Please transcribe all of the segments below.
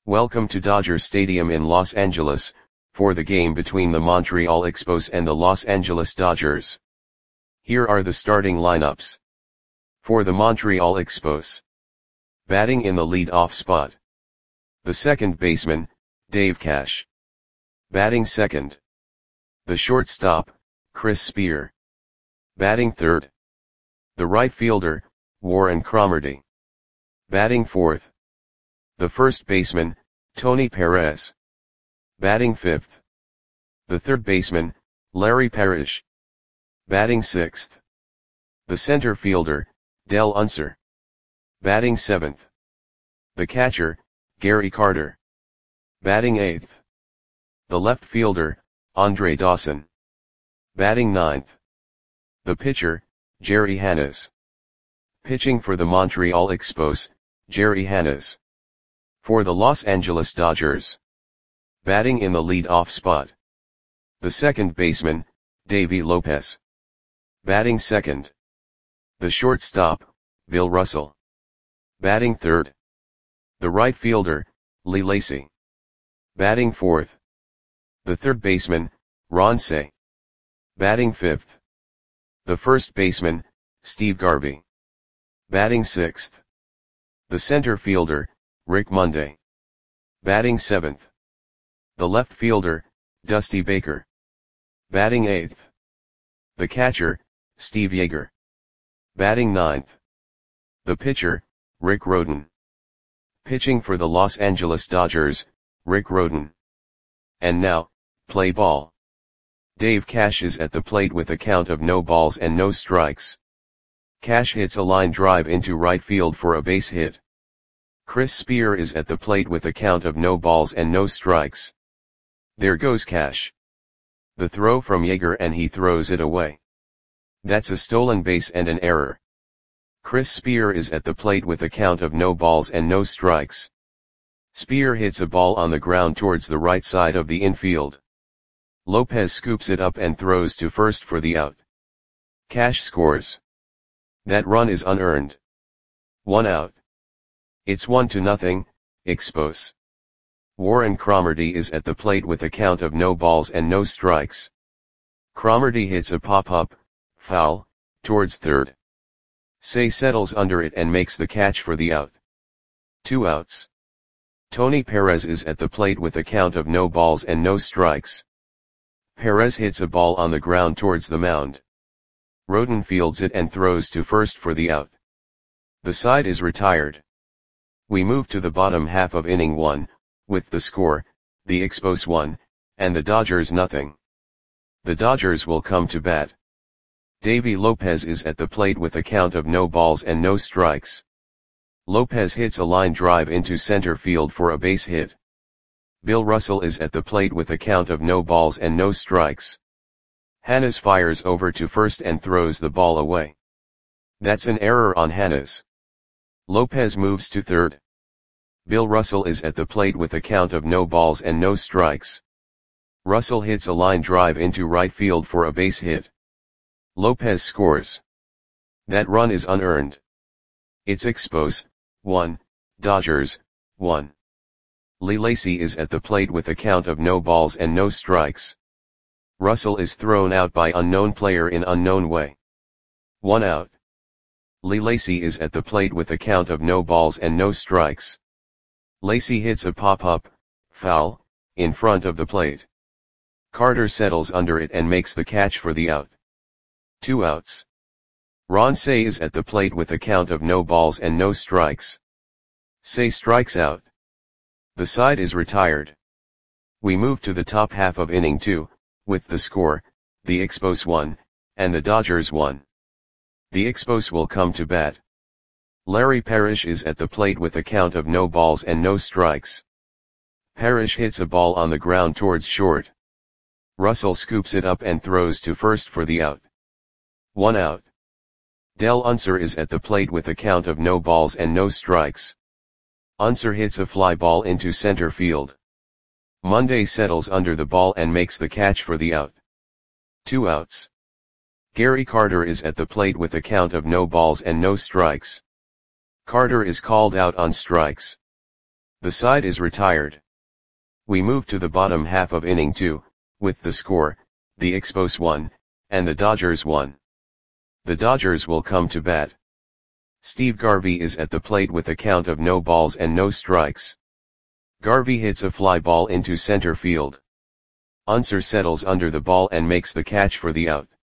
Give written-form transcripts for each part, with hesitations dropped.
Welcome to Dodger Stadium in Los Angeles, for the game between the Montreal Expos and the Los Angeles Dodgers. Here are the starting lineups. For the Montreal Expos. Batting in the lead-off spot. The second baseman, Dave Cash. Batting second. The shortstop, Chris Spear. Batting third. The right fielder, Warren Cromartie. Batting fourth. The first baseman, Tony Perez. Batting fifth. The third baseman, Larry Parrish. Batting sixth. The center fielder, Dell Unser. Batting seventh. The catcher, Gary Carter. Batting eighth. The left fielder, Andre Dawson. Batting ninth. The pitcher, Jerry Hannes. Pitching for the Montreal Expos, Jerry Hannes. For the Los Angeles Dodgers. Batting in the lead-off spot. The second baseman, Davey Lopez. Batting second. The shortstop, Bill Russell. Batting third. The right fielder, Lee Lacy. Batting fourth. The third baseman, Ron Cey. Batting fifth. The first baseman, Steve Garvey. Batting sixth. The center fielder, Rick Monday. Batting seventh. The left fielder, Dusty Baker. Batting eighth. The catcher, Steve Yeager. Batting ninth. The pitcher, Rick Rhoden. Pitching for the Los Angeles Dodgers, Rick Rhoden. And now, play ball. Dave Cash is at the plate with a count of no balls and no strikes. Cash hits a line drive into right field for a base hit. Chris Spear is at the plate with a count of no balls and no strikes. There goes Cash. The throw from Yeager and he throws it away. That's a stolen base and an error. Chris Spear is at the plate with a count of no balls and no strikes. Spear hits a ball on the ground towards the right side of the infield. Lopez scoops it up and throws to first for the out. Cash scores. That run is unearned. 1 out. It's 1-0, Expos. Warren Cromartie is at the plate with a count of no balls and no strikes. Cromartie hits a pop-up, foul, towards third. Cey settles under it and makes the catch for the out. 2 outs. Tony Perez is at the plate with a count of no balls and no strikes. Perez hits a ball on the ground towards the mound. Rhoden fields it and throws to first for the out. The side is retired. We move to the bottom half of inning 1, with the score, the Expos 1, and the Dodgers 0. The Dodgers will come to bat. Davey Lopez is at the plate with a count of no balls and no strikes. Lopez hits a line drive into center field for a base hit. Bill Russell is at the plate with a count of no balls and no strikes. Hannes fires over to first and throws the ball away. That's an error on Hannes. Lopez moves to third. Bill Russell is at the plate with a count of no balls and no strikes. Russell hits a line drive into right field for a base hit. Lopez scores. That run is unearned. It's Expos 1, Dodgers 1. Lee Lacy is at the plate with a count of no balls and no strikes. Russell is thrown out by unknown player in unknown way. 1 out. Lee Lacy is at the plate with a count of no balls and no strikes. Lacy hits a pop-up, foul, in front of the plate. Carter settles under it and makes the catch for the out. 2 outs. Ron Cey is at the plate with a count of no balls and no strikes. Cey strikes out. The side is retired. We move to the top half of inning 2, with the score, the Expos 1, and the Dodgers 1. The Expos will come to bat. Larry Parrish is at the plate with a count of no balls and no strikes. Parrish hits a ball on the ground towards short. Russell scoops it up and throws to first for the out. 1 out. Dell Unser is at the plate with a count of no balls and no strikes. Unser hits a fly ball into center field. Monday settles under the ball and makes the catch for the out. 2 outs. Gary Carter is at the plate with a count of no balls and no strikes. Carter is called out on strikes. The side is retired. We move to the bottom half of inning 2, with the score, the Expos 1, and the Dodgers 1. The Dodgers will come to bat. Steve Garvey is at the plate with a count of no balls and no strikes. Garvey hits a fly ball into center field. Unser settles under the ball and makes the catch for the out.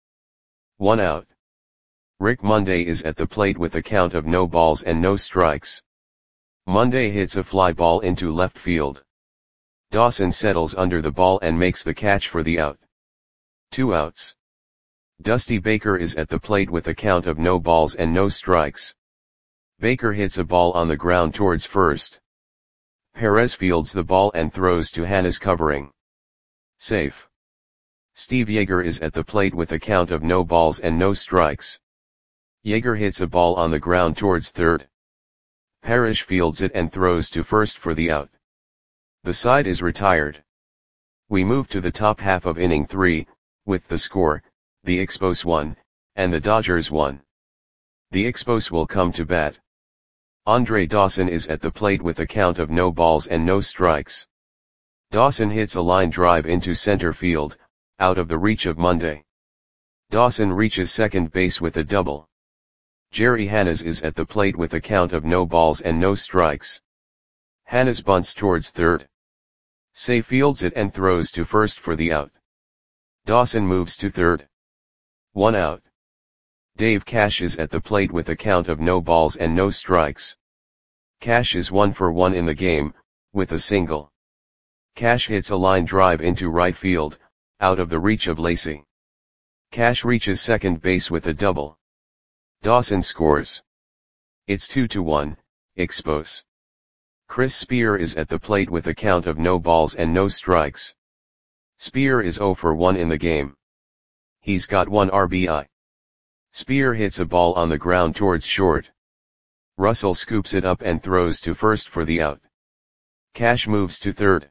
1 out. Rick Monday is at the plate with a count of no balls and no strikes. Monday hits a fly ball into left field. Dawson settles under the ball and makes the catch for the out. 2 outs. Dusty Baker is at the plate with a count of no balls and no strikes. Baker hits a ball on the ground towards first. Perez fields the ball and throws to Hanna's covering. Safe. Steve Yeager is at the plate with a count of no balls and no strikes. Yeager hits a ball on the ground towards third. Parrish fields it and throws to first for the out. The side is retired. We move to the top half of inning 3, with the score, the Expos 1, and the Dodgers 1. The Expos will come to bat. Andre Dawson is at the plate with a count of no balls and no strikes. Dawson hits a line drive into center field, out of the reach of Monday. Dawson reaches second base with a double. Jerry Hannes is at the plate with a count of no balls and no strikes. Hannes bunts towards third. Say fields it and throws to first for the out. Dawson moves to third. 1 out. Dave Cash is at the plate with a count of no balls and no strikes. Cash is 1 for 1 in the game, with a single. Cash hits a line drive into right field, out of the reach of Lacy. Cash reaches second base with a double. Dawson scores. It's 2-1, Expos. Chris Spear is at the plate with a count of no balls and no strikes. Spear is 0 for 1 in the game. He's got 1 RBI. Spear hits a ball on the ground towards short. Russell scoops it up and throws to first for the out. Cash moves to third.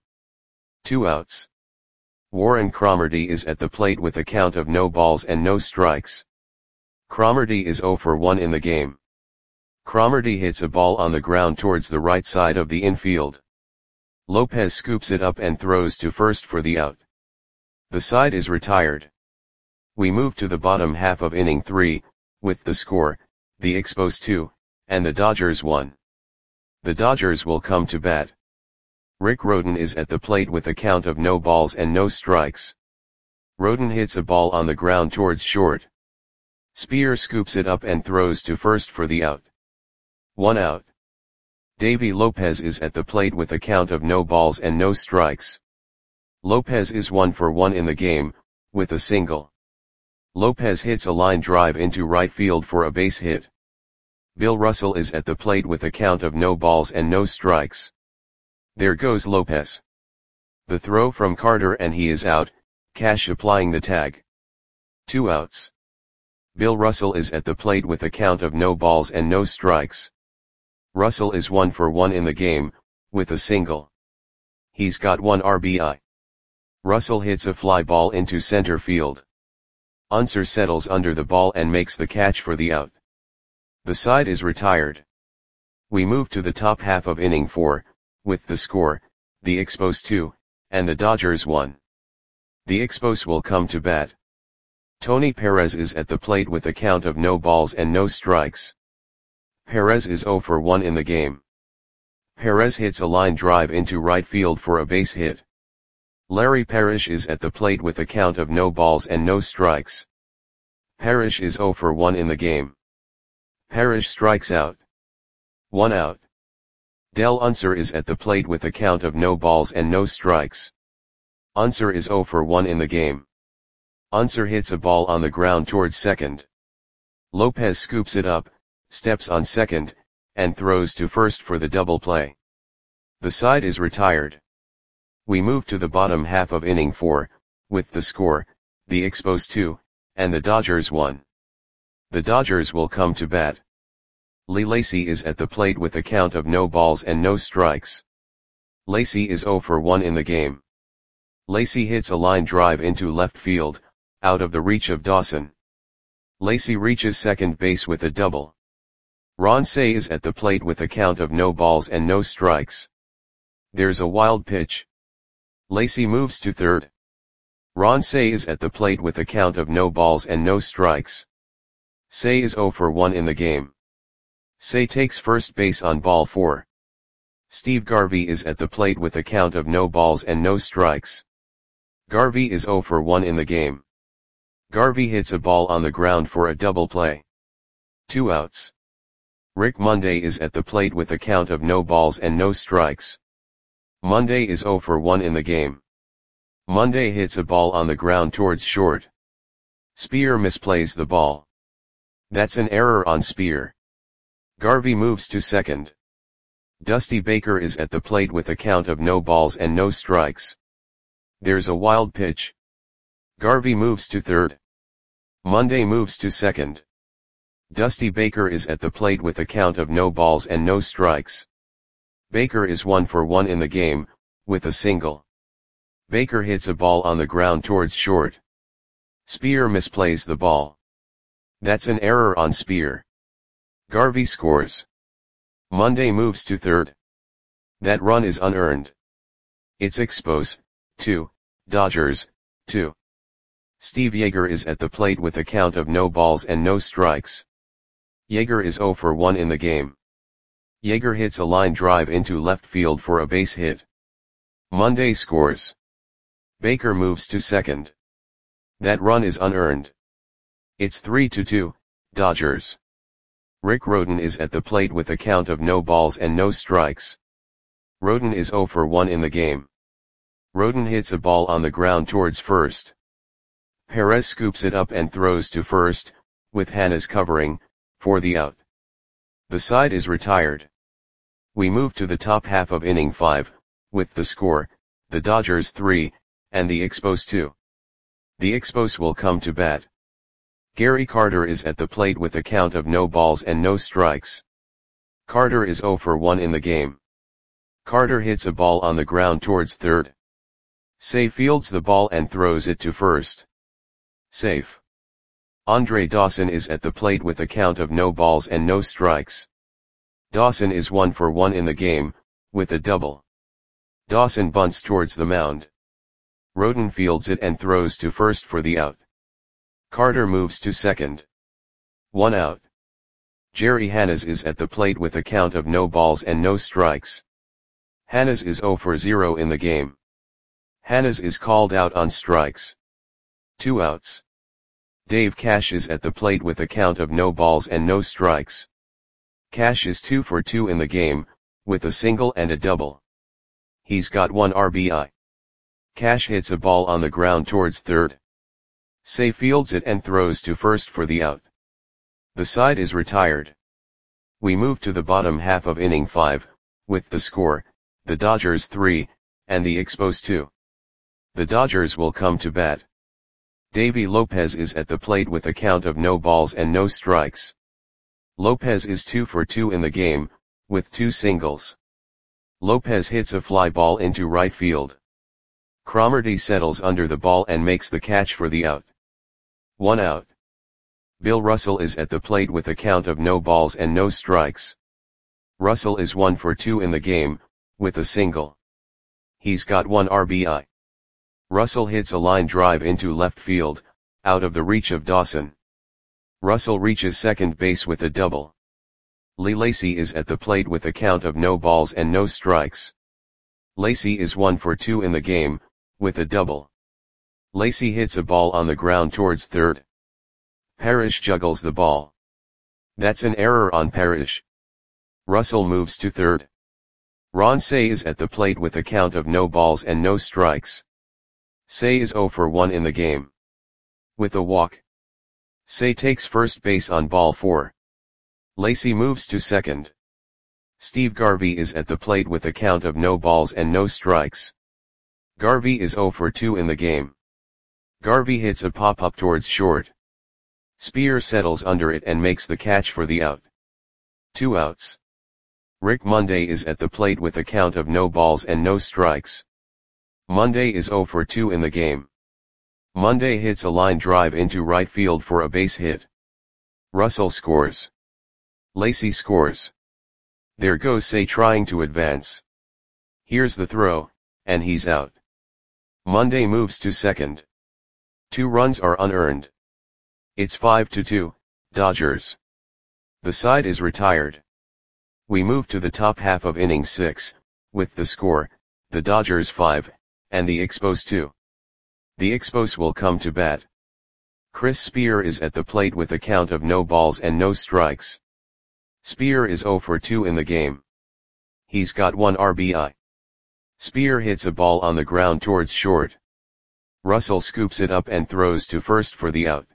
2 outs. Warren Cromartie is at the plate with a count of no balls and no strikes. Cromartie is 0 for 1 in the game. Cromartie hits a ball on the ground towards the right side of the infield. Lopez scoops it up and throws to first for the out. The side is retired. We move to the bottom half of inning 3, with the score, the Expos 2, and the Dodgers 1. The Dodgers will come to bat. Rick Rhoden is at the plate with a count of no balls and no strikes. Rhoden hits a ball on the ground towards short. Spear scoops it up and throws to first for the out. 1 out. Davey Lopez is at the plate with a count of no balls and no strikes. Lopez is 1 for 1 in the game, with a single. Lopez hits a line drive into right field for a base hit. Bill Russell is at the plate with a count of no balls and no strikes. There goes Lopez. The throw from Carter and he is out, Cash applying the tag. 2 outs. Bill Russell is at the plate with a count of no balls and no strikes. Russell is 1 for 1 in the game, with a single. He's got 1 RBI. Russell hits a fly ball into center field. Unser settles under the ball and makes the catch for the out. The side is retired. We move to the top half of inning 4, with the score, the Expos 2, and the Dodgers 1. The Expos will come to bat. Tony Perez is at the plate with a count of no balls and no strikes. Perez is 0 for 1 in the game. Perez hits a line drive into right field for a base hit. Larry Parrish is at the plate with a count of no balls and no strikes. Parrish is 0 for 1 in the game. Parrish strikes out. 1 out. Del Unser is at the plate with a count of no balls and no strikes. Unser is 0 for 1 in the game. Unser hits a ball on the ground towards second. Lopez scoops it up, steps on second, and throws to first for the double play. The side is retired. We move to the bottom half of inning 4, with the score, the Expos 2, and the Dodgers 1. The Dodgers will come to bat. Lee Lacy is at the plate with a count of no balls and no strikes. Lacy is 0 for 1 in the game. Lacy hits a line drive into left field, out of the reach of Dawson. Lacy reaches second base with a double. Ron Cey is at the plate with a count of no balls and no strikes. There's a wild pitch. Lacy moves to third. Ron Cey is at the plate with a count of no balls and no strikes. Cey is 0 for 1 in the game. Cey takes first base on ball 4. Steve Garvey is at the plate with a count of no balls and no strikes. Garvey is 0 for 1 in the game. Garvey hits a ball on the ground for a double play. 2 outs. Rick Monday is at the plate with a count of no balls and no strikes. Monday is 0 for 1 in the game. Monday hits a ball on the ground towards short. Spear misplays the ball. That's an error on Spear. Garvey moves to second. Dusty Baker is at the plate with a count of no balls and no strikes. There's a wild pitch. Garvey moves to third. Monday moves to second. Dusty Baker is at the plate with a count of no balls and no strikes. Baker is 1 for 1 in the game, with a single. Baker hits a ball on the ground towards short. Spear misplays the ball. That's an error on Spear. Garvey scores. Monday moves to third. That run is unearned. It's Expos, 2, Dodgers, 2. Steve Yeager is at the plate with a count of no balls and no strikes. Yeager is 0 for 1 in the game. Yeager hits a line drive into left field for a base hit. Monday scores. Baker moves to second. That run is unearned. It's 3-2, Dodgers. Rick Rhoden is at the plate with a count of no balls and no strikes. Rhoden is 0 for 1 in the game. Rhoden hits a ball on the ground towards first. Perez scoops it up and throws to first, with Hannes covering, for the out. The side is retired. We move to the top half of inning 5, with the score, the Dodgers 3, and the Expos 2. The Expos will come to bat. Gary Carter is at the plate with a count of no balls and no strikes. Carter is 0 for 1 in the game. Carter hits a ball on the ground towards third. Cey fields the ball and throws it to first. Safe. Andre Dawson is at the plate with a count of no balls and no strikes. Dawson is 1 for 1 in the game, with a double. Dawson bunts towards the mound. Rhoden fields it and throws to first for the out. Carter moves to second. 1 out. Jerry Hannes is at the plate with a count of no balls and no strikes. Hannes is 0 for 0 in the game. Hannes is called out on strikes. 2 outs. Dave Cash is at the plate with a count of no balls and no strikes. Cash is 2 for 2 in the game, with a single and a double. He's got 1 RBI. Cash hits a ball on the ground towards third. Cey fields it and throws to first for the out. The side is retired. We move to the bottom half of inning 5, with the score, the Dodgers 3, and the Expos 2. The Dodgers will come to bat. Davey Lopez is at the plate with a count of no balls and no strikes. Lopez is 2 for 2 in the game, with 2 singles. Lopez hits a fly ball into right field. Cromartie settles under the ball and makes the catch for the out. 1 out. Bill Russell is at the plate with a count of no balls and no strikes. Russell is 1 for 2 in the game, with a single. He's got 1 RBI. Russell hits a line drive into left field, out of the reach of Dawson. Russell reaches second base with a double. Lee Lacy is at the plate with a count of no balls and no strikes. Lacy is 1 for 2 in the game, with a double. Lacy hits a ball on the ground towards third. Parrish juggles the ball. That's an error on Parrish. Russell moves to third. Ron Cey is at the plate with a count of no balls and no strikes. Cey is 0 for 1 in the game. With a walk. Cey takes first base on ball 4. Lacy moves to second. Steve Garvey is at the plate with a count of no balls and no strikes. Garvey is 0 for 2 in the game. Garvey hits a pop-up towards short. Spear settles under it and makes the catch for the out. 2 outs. Rick Monday is at the plate with a count of no balls and no strikes. Monday is 0 for 2 in the game. Monday hits a line drive into right field for a base hit. Russell scores. Lacy scores. There goes Cey trying to advance. Here's the throw, and he's out. Monday moves to second. 2 runs are unearned. It's 5-2, Dodgers. The side is retired. We move to the top half of inning 6, with the score, the Dodgers 5, and the Expos 2. The Expos will come to bat. Chris Spear is at the plate with a count of no balls and no strikes. Spear is 0 for 2 in the game. He's got 1 RBI. Spear hits a ball on the ground towards short. Russell scoops it up and throws to first for the out.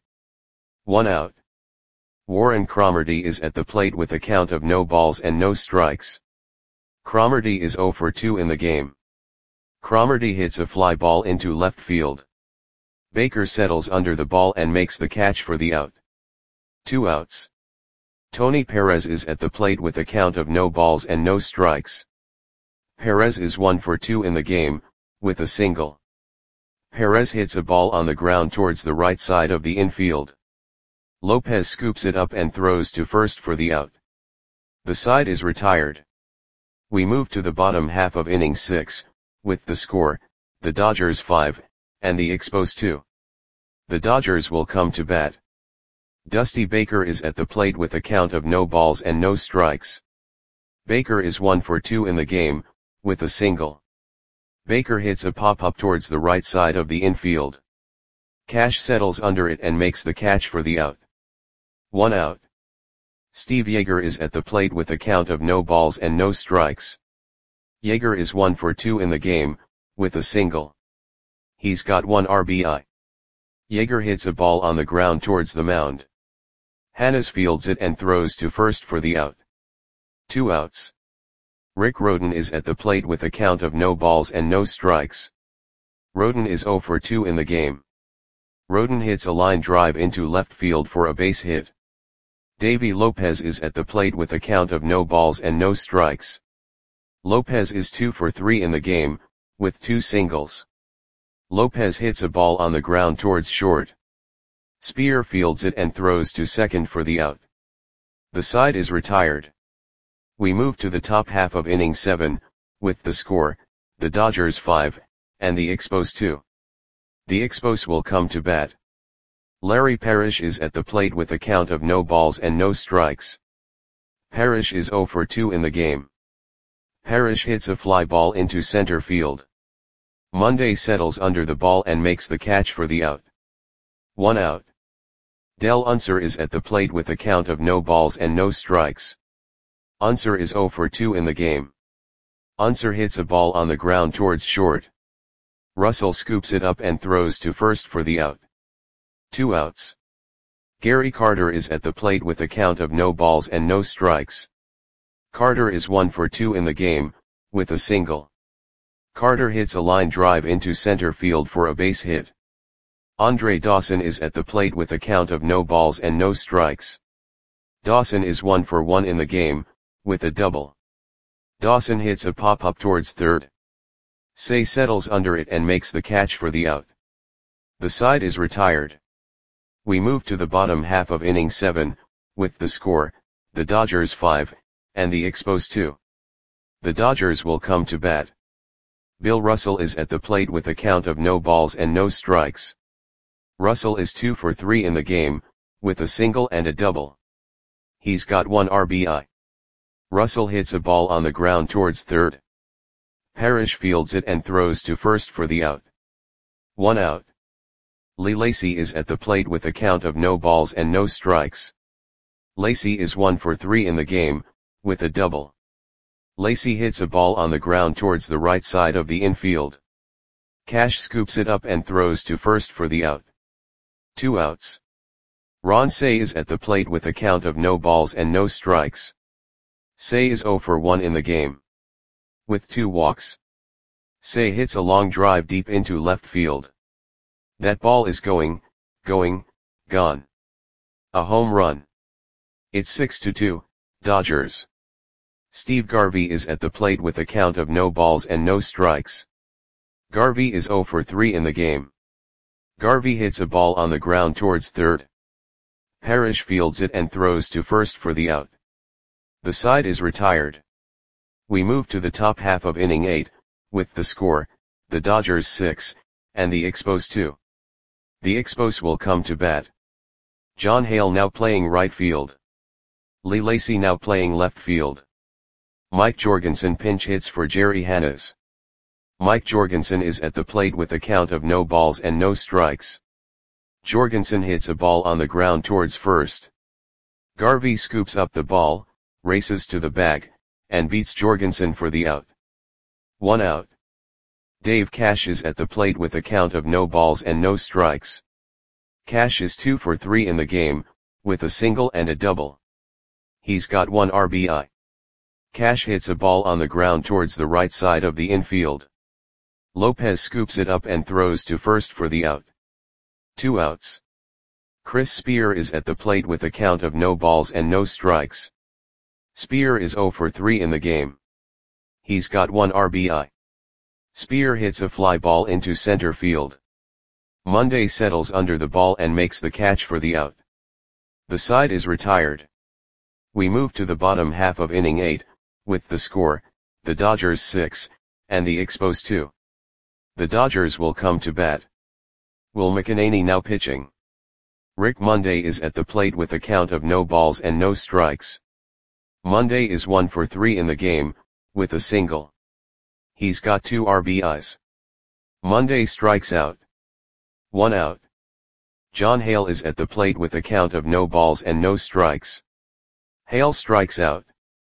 1 out. Warren Cromartie is at the plate with a count of no balls and no strikes. Cromartie is 0 for 2 in the game. Cromartie hits a fly ball into left field. Baker settles under the ball and makes the catch for the out. 2 outs. Tony Perez is at the plate with a count of no balls and no strikes. Perez is 1 for 2 in the game, with a single. Perez hits a ball on the ground towards the right side of the infield. Lopez scoops it up and throws to first for the out. The side is retired. We move to the bottom half of inning 6, with the score, the Dodgers 5, and the Expos 2. The Dodgers will come to bat. Dusty Baker is at the plate with a count of no balls and no strikes. Baker is 1 for 2 in the game, with a single. Baker hits a pop-up towards the right side of the infield. Cash settles under it and makes the catch for the out. 1 out. Steve Yeager is at the plate with a count of no balls and no strikes. Yeager is 1 for 2 in the game, with a single. He's got 1 RBI. Yeager hits a ball on the ground towards the mound. Hannes fields it and throws to first for the out. 2 outs. Rick Rhoden is at the plate with a count of no balls and no strikes. Rhoden is 0 for 2 in the game. Rhoden hits a line drive into left field for a base hit. Davy Lopez is at the plate with a count of no balls and no strikes. Lopez is 2 for 3 in the game, with 2 singles. Lopez hits a ball on the ground towards short. Spear fields it and throws to second for the out. The side is retired. We move to the top half of inning 7, with the score, the Dodgers 5, and the Expos 2. The Expos will come to bat. Larry Parrish is at the plate with a count of no balls and no strikes. Parrish is 0 for 2 in the game. Parrish hits a fly ball into center field. Monday settles under the ball and makes the catch for the out. 1 out. Del Unser is at the plate with a count of no balls and no strikes. Unser is 0 for 2 in the game. Unser hits a ball on the ground towards short. Russell scoops it up and throws to first for the out. 2 outs. Gary Carter is at the plate with a count of no balls and no strikes. Carter is 1 for 2 in the game, with a single. Carter hits a line drive into center field for a base hit. Andre Dawson is at the plate with a count of no balls and no strikes. Dawson is 1 for 1 in the game, with a double. Dawson hits a pop-up towards third. Say settles under it and makes the catch for the out. The side is retired. We move to the bottom half of inning 7, with the score, the Dodgers 5, and the Expos 2. The Dodgers will come to bat. Bill Russell is at the plate with a count of no balls and no strikes. Russell is 2 for 3 in the game, with a single and a double. He's got 1 RBI. Russell hits a ball on the ground towards third. Parrish fields it and throws to first for the out. 1 out. Lee Lacy is at the plate with a count of no balls and no strikes. Lacy is 1 for 3 in the game, with a double. Lacy hits a ball on the ground towards the right side of the infield. Cash scoops it up and throws to first for the out. 2 outs. Ron Cey is at the plate with a count of no balls and no strikes. Cey is 0 for 1 in the game. With 2 walks. Cey hits a long drive deep into left field. That ball is going, gone. A home run. It's 6-2, Dodgers. Steve Garvey is at the plate with a count of no balls and no strikes. Garvey is 0 for 3 in the game. Garvey hits a ball on the ground towards third. Parrish fields it and throws to first for the out. The side is retired. We move to the top half of inning 8, with the score, the Dodgers 6, and the Expos 2. The Expos will come to bat. John Hale now playing right field. Lee Lacy now playing left field. Mike Jorgensen pinch hits for Jerry Hannes. Mike Jorgensen is at the plate with a count of no balls and no strikes. Jorgensen hits a ball on the ground towards first. Garvey scoops up the ball, races to the bag, and beats Jorgensen for the out. 1 out. Dave Cash is at the plate with a count of no balls and no strikes. Cash is 2 for 3 in the game, with a single and a double. He's got 1 RBI. Cash hits a ball on the ground towards the right side of the infield. Lopez scoops it up and throws to first for the out. 2 outs. Chris Spear is at the plate with a count of no balls and no strikes. Spear is 0 for 3 in the game. He's got 1 RBI. Spear hits a fly ball into center field. Monday settles under the ball and makes the catch for the out. The side is retired. We move to the bottom half of inning 8, with the score, the Dodgers 6, and the Expos 2. The Dodgers will come to bat. Will McEnany now pitching. Rick Monday is at the plate with a count of no balls and no strikes. Monday is 1 for 3 in the game, with a single. He's got 2 RBIs. Monday strikes out. 1 out. John Hale is at the plate with a count of no balls and no strikes. Hale strikes out.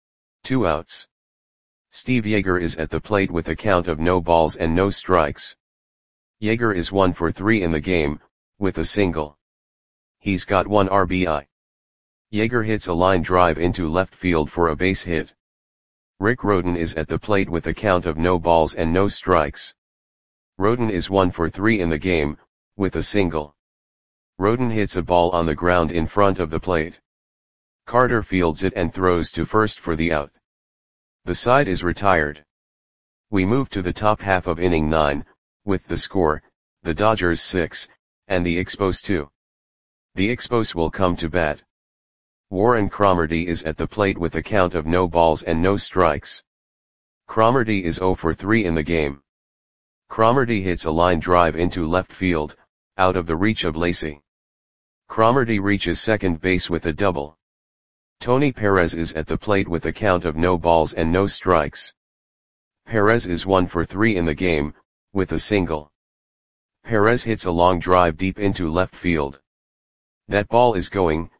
2 outs. Steve Yeager is at the plate with a count of no balls and no strikes. Yeager is 1 for 3 in the game, with a single. He's got 1 RBI. Yeager hits a line drive into left field for a base hit. Rick Rhoden is at the plate with a count of no balls and no strikes. Rhoden is 1 for 3 in the game, with a single. Rhoden hits a ball on the ground in front of the plate. Carter fields it and throws to first for the out. The side is retired. We move to the top half of inning 9, with the score, the Dodgers 6, and the Expos 2. The Expos will come to bat. Warren Cromartie is at the plate with a count of no balls and no strikes. Cromartie is 0 for 3 in the game. Cromartie hits a line drive into left field, out of the reach of Lacy. Cromartie reaches second base with a double. Tony Perez is at the plate with a count of no balls and no strikes. Perez is 1 for 3 in the game, with a single. Perez hits a long drive deep into left field. That ball is going,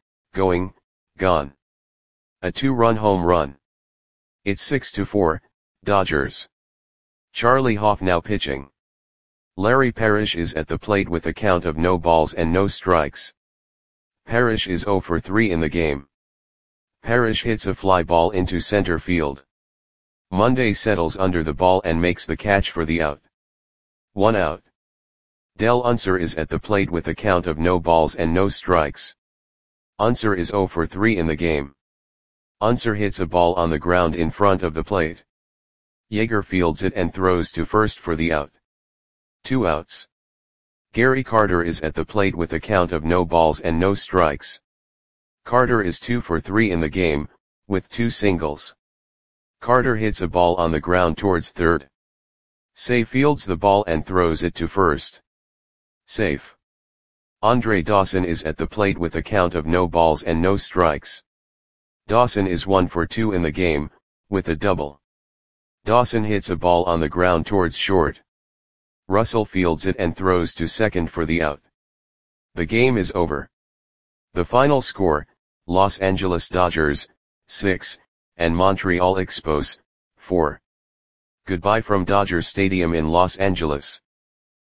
gone. A 2-run home run. It's 6-4, Dodgers. Charlie Hoff now pitching. Larry Parrish is at the plate with a count of no balls and no strikes. Parrish is 0 for 3 in the game. Parrish hits a fly ball into center field. Monday settles under the ball and makes the catch for the out. 1 out. Del Unser is at the plate with a count of no balls and no strikes. Unser is 0 for 3 in the game. Unser hits a ball on the ground in front of the plate. Yeager fields it and throws to first for the out. 2 outs. Gary Carter is at the plate with a count of no balls and no strikes. Carter is 2 for 3 in the game, with 2 singles. Carter hits a ball on the ground towards third. Say fields the ball and throws it to first. Safe. Andre Dawson is at the plate with a count of no balls and no strikes. Dawson is 1 for 2 in the game, with a double. Dawson hits a ball on the ground towards short. Russell fields it and throws to second for the out. The game is over. The final score, Los Angeles Dodgers, 6, and Montreal Expos, 4. Goodbye from Dodger Stadium in Los Angeles.